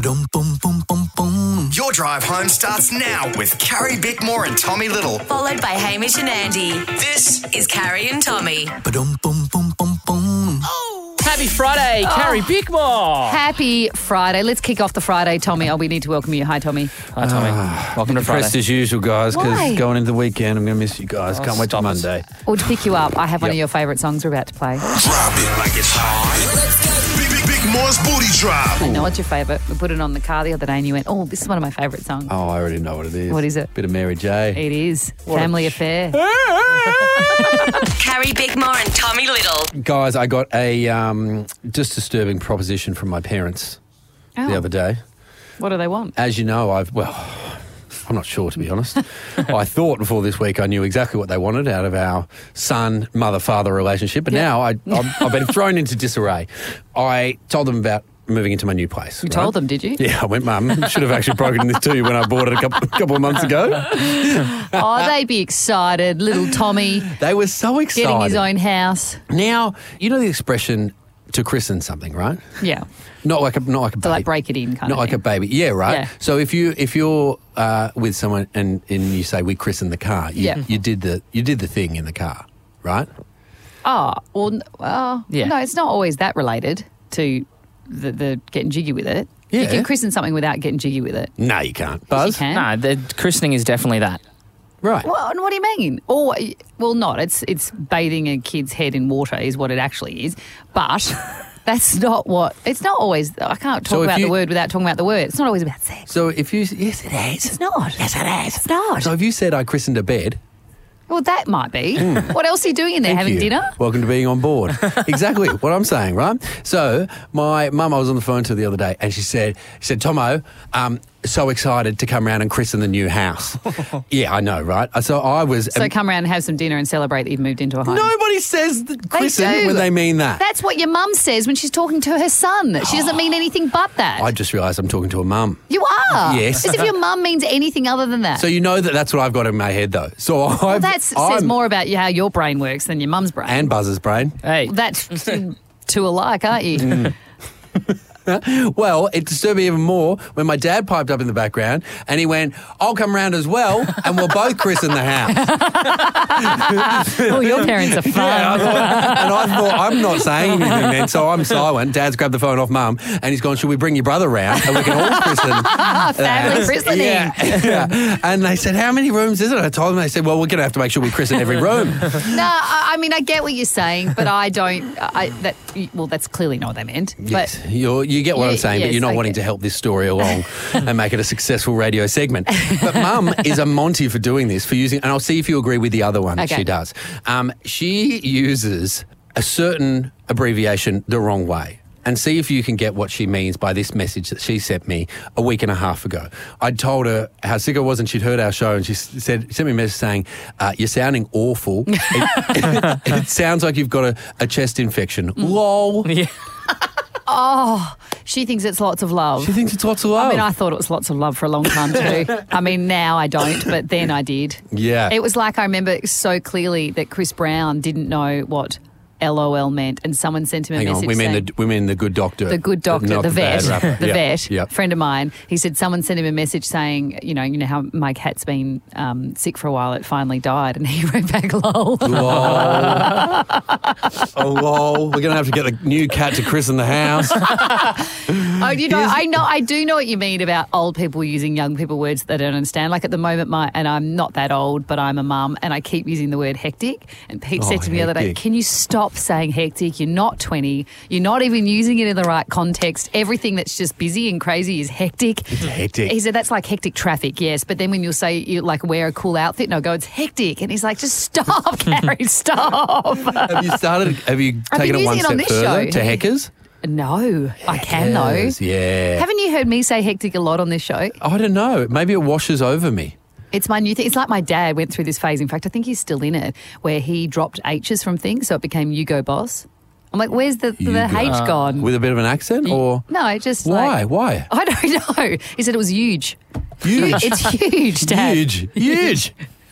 Your drive home starts now with Carrie Bickmore and Tommy Little. Followed by Hamish and Andy. This Is Carrie and Tommy. Happy Friday, Carrie Bickmore. Happy Friday. Let's kick off the Friday, Tommy. Oh, we need to welcome you. Hi, Tommy. Hi, Tommy. Welcome to Friday. Depressed as usual, guys, Why? because going into the weekend, I'm going to miss you guys. Can't wait till stop it. Monday. Or to pick you up, I have one of your favourite songs we're about to play. Drop it like it's hot. Bickmore's Booty Drop. I know it's your favourite. We put it on the car the other day and you went, oh, this is one of my favourite songs. Oh, I already know what it is. What is it? Bit of Mary J. It is. Family Affair. Carrie Bickmore and Tommy Little. Guys, I got a just disturbing proposition from my parents the other day. What do they want? As you know, I'm not sure, to be honest. I thought before this week I knew exactly what they wanted out of our son, mother-father relationship, but now I've been thrown into disarray. I told them about moving into my new place. You told them, did you? Yeah, I went, Mum, should have actually broken this to you when I bought it a couple of months ago. Oh, they'd be excited. Little Tommy They were so excited. getting his own house. Now, you know the expression to christen something, right? Yeah. Not like a baby. To like break it in kind Not of like thing. a baby. Yeah, right. Yeah. So if you're with someone and you say we christen the car, you did the thing in the car, right? Oh, Yeah. no, it's not always that related to the getting jiggy with it. You Yeah. can christen something without getting jiggy with it. No, you can't. You Buzz? can. No, the christening is definitely that. Right. What do you mean? Or, well, not. It's bathing a kid's head in water is what it actually is. But that's not what. It's not always. I can't So talk if about you- be without talking about the word. It's not always about sex. So if you yes, it is. It's not. Yes, it is. It's not. So if you said I christened a bed. Well, that might be. What else are you doing in there? Thank Having you. dinner? Welcome to being on board. Exactly what I'm saying, right? So my mum, I was on the phone to the other day, and she said, Tomo, so excited to come around and christen the new house. Yeah, I know, right? So I was. So come around and have some dinner and celebrate that you've moved into a home. Nobody says christen do. when they mean that. That's what your mum says when she's talking to her son. She doesn't mean anything but that. I just realised I'm talking to a mum. You are. Yes. As if your mum means anything other than that. So you know that's what I've got in my head, though. So Well, that says more about how your brain works than your mum's brain. And Buzz's brain. Hey, That's two alike, aren't you? Well, it disturbed me even more when my dad piped up in the background and he went, I'll come round as well and we'll both christen the house. Oh, your parents are fun. I thought, I'm not saying anything then, so I'm silent. Dad's grabbed the phone off Mum and he's gone, should we bring your brother round and we can all christen? Family christening. Yeah. And they said, how many rooms is it? I told them, they said, well, we're going to have to make sure we christen every room. No, I mean, I get what you're saying, but I don't. That's clearly not what they meant. Yes, But you get what I'm saying, but yes, you're not I wanting get- to help this story along and make it a successful radio segment. But Mum is a Monty for doing this, for using, and I'll see if you agree with the other one that Okay. she does. She uses a certain abbreviation the wrong way. And see if you can get what she means by this message that she sent me a week and a half ago. I'd told her how sick I was and she'd heard our show and she sent me a message saying, you're sounding awful. It sounds like you've got a chest infection. Lol. yeah. she thinks it's lots of love. She thinks it's lots of love. I mean, I thought it was lots of love for a long time too. I mean, now I don't, but then I did. Yeah. It was like I remember so clearly that Chris Brown didn't know what LOL meant, and someone sent him a Hang message on, we mean the good doctor. the good doctor, not the vet, bad rapper. the Yeah, vet, yeah. friend of mine. He said someone sent him a message saying, you know how my cat's been sick for a while. It finally died, and he wrote back, "Lol." Lol. Oh, lol. We're going to have to get the new cat to christen the house. Oh, I do know what you mean about old people using young people words that they don't understand. Like at the moment, and I'm not that old, but I'm a mum, and I keep using the word hectic. And Pete said to me the other day, hectic. "Can you stop saying hectic? You're not 20. You're not even using it in the right context. Everything that's just busy and crazy is hectic." It's hectic. He said, "That's like hectic traffic, yes. But then when you'll say you like wear a cool outfit, and I'll go, it's hectic." And he's like, "Just stop, Carrie, stop." Have you I've taken been it one using it on step this further show. to heckers? No, I can though. Yes, yeah. Haven't you heard me say hectic a lot on this show? I don't know. Maybe it washes over me. It's my new thing. It's like my dad went through this phase. In fact, I think he's still in it, where he dropped H's from things, so it became you go boss. I'm like, where's the H gone? With a bit of an accent? Or No, just why? like... Why? I don't know. He said it was huge. Huge. It's huge, Dad. Huge.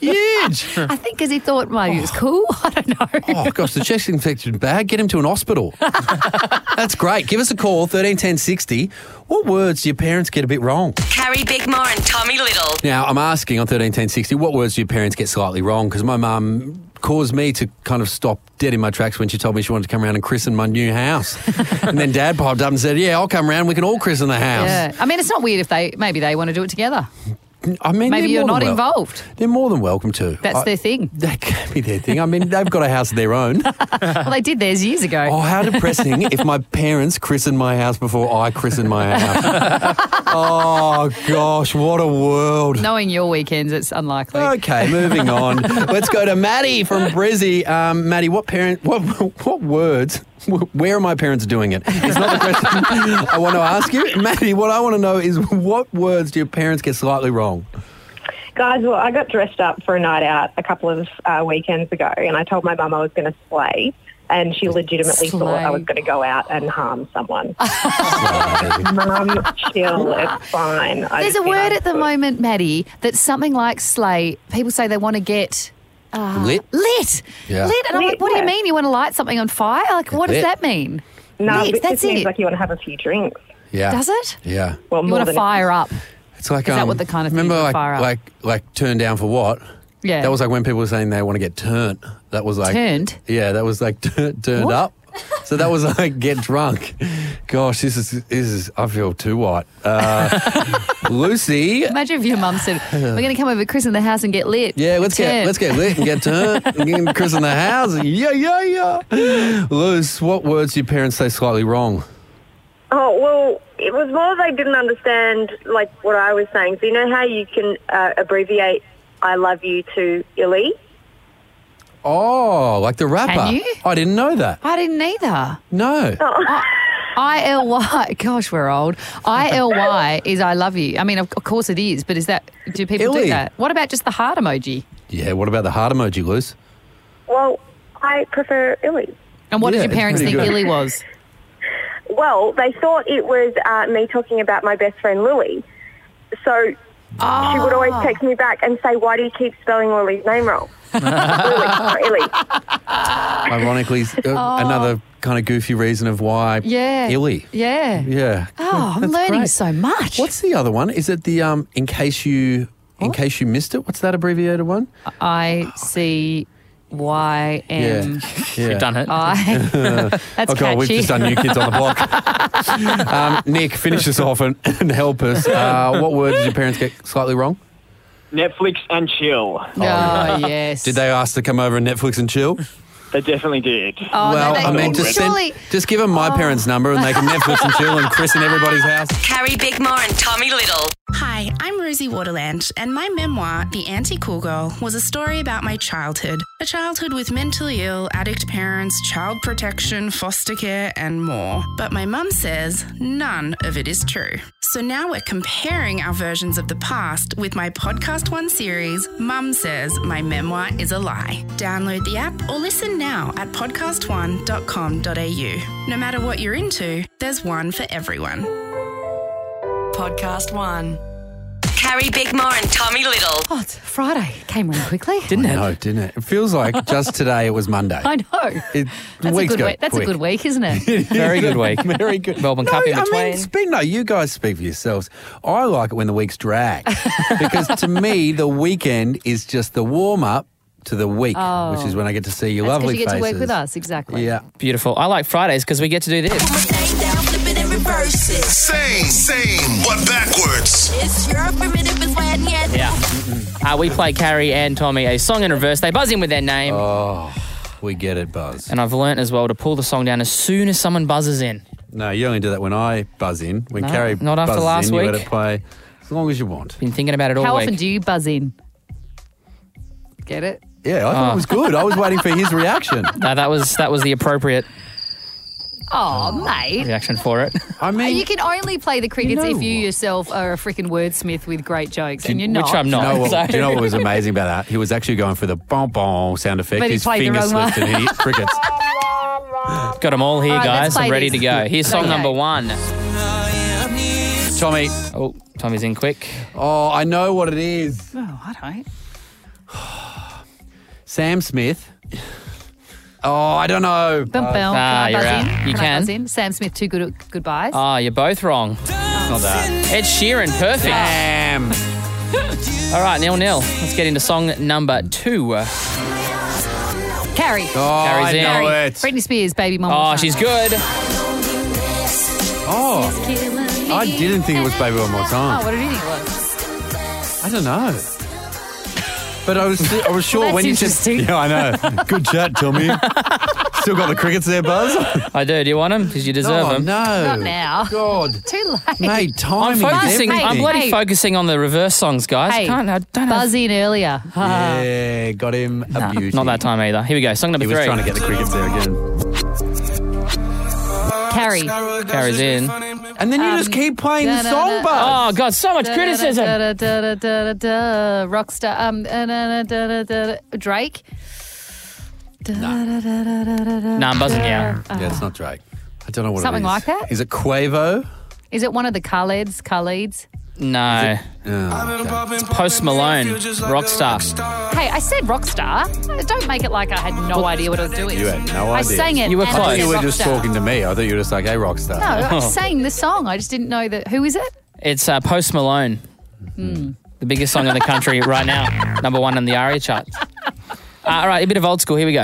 Huge. I think because he thought maybe it was cool. I don't know. Oh, gosh, the chest infection bad. Get him to an hospital. That's great. Give us a call, 13 10 60. What words do your parents get a bit wrong? Carrie Bickmore and Tommy Little. Now, I'm asking on 13 10 60, what words do your parents get slightly wrong? Because my mum caused me to kind of stop dead in my tracks when she told me she wanted to come around and christen my new house. And then Dad popped up and said, yeah, I'll come around. We can all christen the house. Yeah. I mean, it's not weird if maybe they want to do it together. I mean, Maybe they're you're more not than involved. They're more than welcome to. That's their thing. That can be their thing. I mean, they've got a house of their own. Well, they did theirs years ago. Oh, how depressing if my parents christened my house before I christened my house. Oh, gosh, what a world. Knowing your weekends, it's unlikely. Okay, moving on. Let's go to Maddie from Brizzy. Maddie, what words, where are my parents doing it? It's not the question I want to ask you. Maddie, what I want to know is what words do your parents get slightly wrong? Guys, well, I got dressed up for a night out a couple of weekends ago, and I told my mum I was going to slay, and she legitimately thought I was going to go out and harm someone. Mum, chill, it's fine. There's a word at the moment, Maddie, that's something like slay. People say they want to get... Lit? Lit. Yeah. Lit. And I'm like, what do you mean? You want to light something on fire? Like, what does Lit. that mean? No, Lit, but that's this means it. like you want to have a few drinks. Yeah. Does it? Yeah. Well, You more want to than fire up. It's like, Is that what the kind of thing remember, you fire up? like turn down for what? Yeah. That was like when people were saying they want to get turned. That was like Turned? Yeah, that was like turned What? up. So that was like get drunk. Gosh, this is. I feel too white. Lucy. Imagine if your mum said, we're going to come over Chris in the house and get lit. Yeah, let's get lit and get turned and get Chris in the house. Yeah. Luce, what words do your parents say slightly wrong? Oh, well, it was more they didn't understand, like, what I was saying. So you know how you can abbreviate I love you to Illy? Oh, like the rapper. Can you? I didn't know that. I didn't either. No. I-L-Y. Gosh, we're old. I-L-Y is I love you. I mean, of course it is, but do people Illy. do that? What about just the heart emoji? Yeah, what about the heart emoji, Luce? Well, I prefer Illy. And what Yeah, did your it's parents pretty think good. Illy was? Well, they thought it was me talking about my best friend Lily. So she would always text me back and say, why do you keep spelling Lily's name wrong? Lily, not Illy. Ironically, another kind of goofy reason of why Yeah. Illy. Yeah. Yeah. Oh, I'm That's learning great. so much. What's the other one? Is it the in case you missed it? What's that abbreviated one? I-C-Y-M. Yeah. You've done it. That's Oh, God, we've catchy. just done New Kids on the Block. Nick, finish us off and help us. What word did your parents get slightly wrong? Netflix and chill. Oh, yes. Did they ask to come over and Netflix and chill? They definitely did. Oh, well, no, they, I mean, surely... just give them my parents' number and they can Netflix and chill and christen everybody's house. Carrie Bickmore and Tommy Little. Hi, I'm Rosie Waterland, and my memoir, The Anti-Cool Girl, was a story about my childhood. A childhood with mentally ill, addict parents, child protection, foster care, and more. But my mum says none of it is true. So now we're comparing our versions of the past with my Podcast One series, Mum Says My Memoir is a Lie. Download the app or listen now at podcastone.com.au. No matter what you're into, there's one for everyone. Podcast One. Carrie Bickmore and Tommy Little. Oh, it's Friday. Came really quickly. Didn't it? No, didn't it? It feels like just today it was Monday. I know. The That's, a weeks good, go week. That's a quick. good week, isn't it? Very good week. Very good. Melbourne Cup in between. You guys speak for yourselves. I like it when the weeks drag because to me, the weekend is just the warm up to the week, which is when I get to see your That's lovely because you get faces. to work with us, exactly. Yeah. Beautiful. I like Fridays because we get to do this. Same, but backwards. Yeah. We play Carrie and Tommy a song in reverse. They buzz in with their name. Oh, we get it, Buzz. And I've learnt as well to pull the song down as soon as someone buzzes in. No, you only do that when I buzz in. When No, Carrie not after buzzes last in, you week. let it play as long as you want. Been thinking about it all How week. often do you buzz in? Get it? Yeah, I thought it was good. I was waiting for his reaction. No, that was the appropriate Oh, mate. reaction for it. I mean, You can only play the crickets know if you what? yourself are a freaking wordsmith with great jokes, and you're Which not. I'm not. Do you So- know what was amazing about that? He was actually going for the bon sound effect. But he His played the finger wrong one. slipped and he hit crickets. Got them all here, All right, let's guys. play I'm ready this. to go. Here's song Okay. number 1. Tommy, Oh, Tommy's in quick. I know what it is. Oh, I don't. Sam Smith. Oh, I don't know. Bum, bum. Can I you're buzz out. in? You I can. buzz in? Sam Smith, Too Good at Goodbyes. Oh, you're both wrong. It's not that. Ed Sheeran, perfect. Damn. All right, 0-0. Let's get into song number 2. Carrie. Oh, Carrie's I in. know Carrie. it. Britney Spears, Baby Mama. Oh, she's good. Oh, I didn't think it was Baby One More Oh, Time. what did you think it was? I don't know. But I was sure Well, when you that's said... interesting. Yeah, I know. Good chat, Tommy. Still got the crickets there, Buzz? I do. Do you want them? Because you deserve Oh, them. no. Not now. God. Too late. Mate, timing I'm is focusing. everything. I'm bloody Hey. focusing on the reverse songs, guys. Hey, I don't have... buzz in earlier. Yeah, got him a beauty. Not that time either. Here we go. Song number He was 3. trying to get the crickets there again. Carrie. Carrie's in. And then you just keep playing the song, Buzz. Oh, God, so much criticism. Rockstar. Drake. No, I'm buzzing now. Yeah, it's not Drake. I don't know what Something it is. like that? Is it Quavo? Is it one of the Khaleds? No. Oh, okay. It's Post Malone, Rockstar. Hey, I said Rockstar. Don't make it like I had no idea what I was doing. You had no I idea. sang it. You were and I close. said You were just Rockstar. talking to me. I thought you were just like, hey, Rockstar. No, I sang the song. I just didn't know that. Who is it? It's Post Malone. The biggest song in the country right now. Number 1 on the ARIA charts. All right, a bit of old school. Here we go.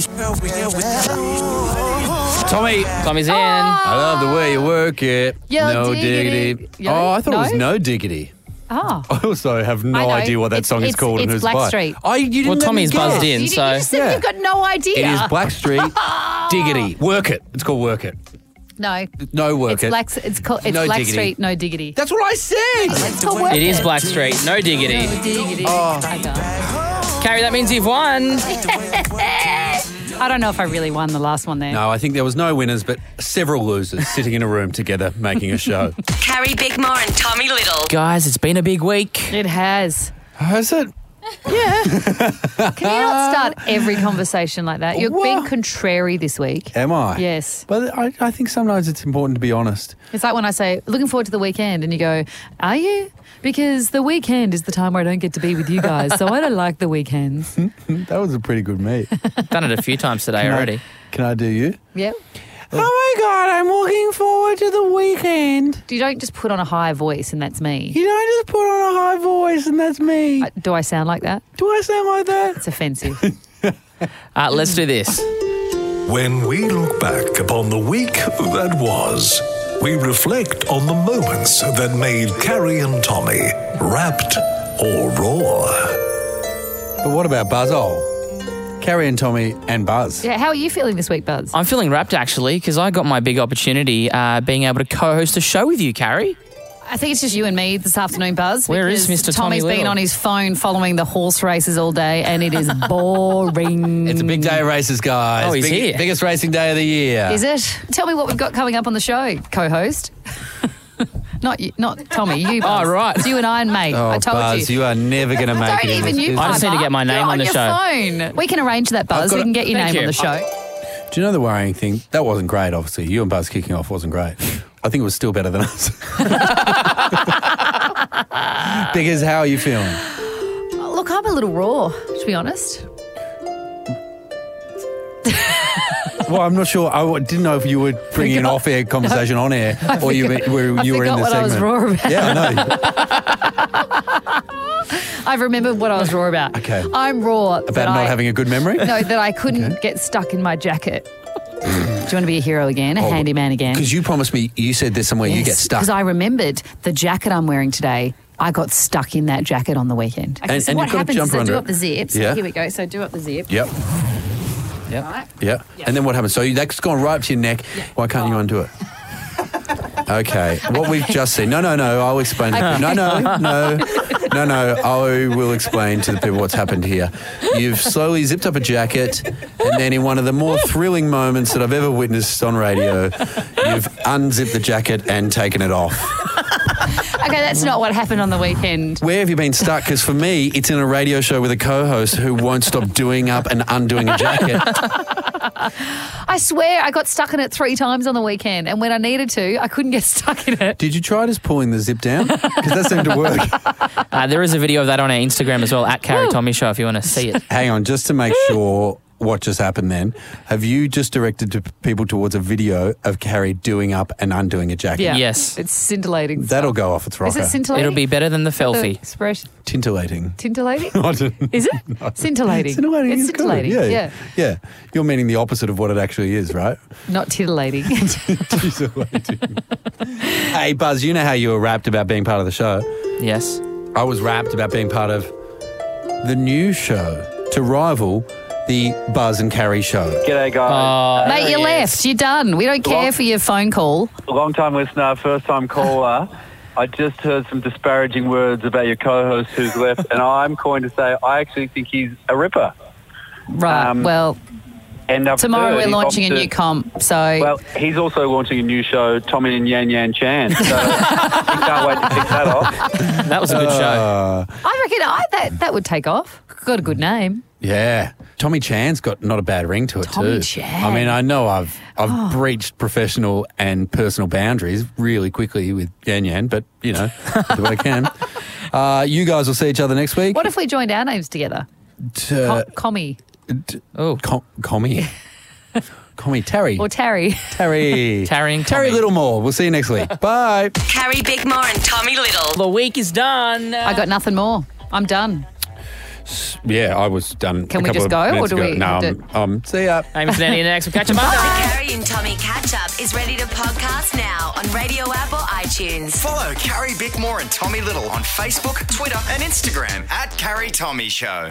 Tommy. Tommy's in. I love the way you work it. Yo, no diggity. diggity. Yo, Oh, I thought it was no? No Diggity. Oh. I also have I no know. idea what that It's- song is it's- called and it's who's by. Blackstreet. Oh, you didn't Well, let me Tommy's guess. buzzed in, You so... just said Yeah. you've got no idea. It is Blackstreet Diggity. Work It. It's called Work It. No. No Work It's It. It's called No Blackstreet, diggity. No Diggity. That's what I said. It's called Work It is It. Blackstreet. No diggity. Diggity. Oh. I don't. Carrie, that means you've won. I don't know if I really won the last one there. No, I think there was no winners, but several losers sitting in a room together making a show. Carrie Bickmore and Tommy Little. Guys, it's been a big week. It has. Has it? Yeah. Can you not start every conversation like that? You're What? being contrary this week. Am I? Yes. But I think sometimes it's important to be honest. It's like when I say, looking forward to the weekend, and you go, are you? Because the weekend is the time where I don't get to be with you guys, so I don't like the weekends. That was a pretty good meet. Done it a few times today already. Can I do you? Yep. Oh my God, I'm looking forward to the weekend. You don't just put on a high voice and that's me. You don't just put on a high voice and that's me. Do I sound like that? Do I sound like that? It's offensive. Let's do this. When we look back upon the week that was, we reflect on the moments that made Carrie and Tommy wrapped or raw. But what about Buzzole? Carrie and Tommy and Buzz. Yeah, how are you feeling this week, Buzz? I'm feeling wrapped, actually, because I got my big opportunity being able to co-host a show with you, Carrie. I think it's just you and me this afternoon, Buzz. Where is because Mr. Tommy Tommy's been Little? on his phone following the horse races all day, and it is boring. It's a big day of races, guys. Oh, he's here. Biggest racing day of the year. Is it? Tell me what we've got coming up on the show, co-host. Not you, not Tommy, you, Buzz. Oh, right. It's you and I, mate. Oh, I told Buzz, you. you are never going to make Don't it in even this you, business. I just need to Piper. get my name You're on the your show. Phone. We can arrange that, Buzz. got We it. can get your Thank name you. on the show. Do you know the worrying thing? That wasn't great, obviously. You and Buzz kicking off wasn't great. I think it was still better than us. Because how are you feeling? Look, I'm a little raw, to be honest. Well, I'm not sure. I didn't know if you were bringing an off-air conversation on air or you were in I the forgot what I was segment. raw about. Yeah, I know. I've remembered what I was raw about. Okay. I'm raw. About not having a good memory? No, that I couldn't get stuck in my jacket. Do you want to be a hero again, a handyman again? Because you promised me, you said there's somewhere you get stuck. Because I remembered the jacket I'm wearing today. I got stuck in that jacket on the weekend. Okay, And- so and what you've got to happens jump is I under do it. up the zips. Yeah. Here we go. So do up the zip. Yep. Yep. Right. Yeah. And then what happens? So that's gone right up to your neck. Why can't you undo it? Okay. What we've just seen. No. I'll explain. Okay. No. I will explain to the people what's happened here. You've slowly zipped up a jacket, and then in one of the more thrilling moments that I've ever witnessed on radio, you've unzipped the jacket and taken it off. Okay, that's not what happened on the weekend. Where have you been stuck? Because for me, it's in a radio show with a co-host who won't stop doing up and undoing a jacket. I swear I got stuck in it 3 times on the weekend, and when I needed to, I couldn't get stuck in it. Did you try just pulling the zip down? Because that seemed to work. There is a video of that on our Instagram as well, at Carrie Tommy Show, if you want to see it. Hang on, just to make sure what just happened then, have you just directed people towards a video of Carrie doing up and undoing a jacket? Yeah. Yes. It's scintillating. That'll go off its rocker. Is it scintillating? It'll be better than the Felfie. Expression. Tintillating. Tintillating? I don't- Is it? Scintillating. Scintillating It's is good. scintillating. Yeah. You're meaning the opposite of what it actually is, right? Not titillating. Hey, Buzz, you know how you were rapt about being part of the show? Yes. I was rapt about being part of the new show to rival the Buzz and Carrie show. G'day, guys. Mate, you left. You're done. We don't care for your phone call. Long time listener, first time caller. I just heard some disparaging words about your co-host who's left, and I'm going to say I actually think he's a ripper. Right. Well, And I've tomorrow heard we're he's launching a off to- new comp, so... Well, he's also launching a new show, Tommy and Yan Yan Chan. So I can't wait to pick that off. That was a good show. I reckon that would take off. Got a good name. Yeah. Tommy Chan's got not a bad ring to it Tommy too. Chan. I mean, I know I've breached professional and personal boundaries really quickly with Yan Yan, but, you know, I'll do what I can. You guys will see each other next week. What if we joined our names together? Commie. Commie. Commie. Terry. Or Terry. Terry. Terry Littlemore. We'll see you next week. Bye. Carrie Bickmore and Tommy Little. The week is done. I got nothing more. I'm done. Yeah, I was done. Can a we couple just of go, or minutes do ago. we No, have see ya. Amy Fernandes next. We'll catch you Monday. The Carrie and Tommy Catch Up is ready to podcast now on Radio app or iTunes. Follow Carrie Bickmore and Tommy Little on Facebook, Twitter, and Instagram at Carrie Tommy Show.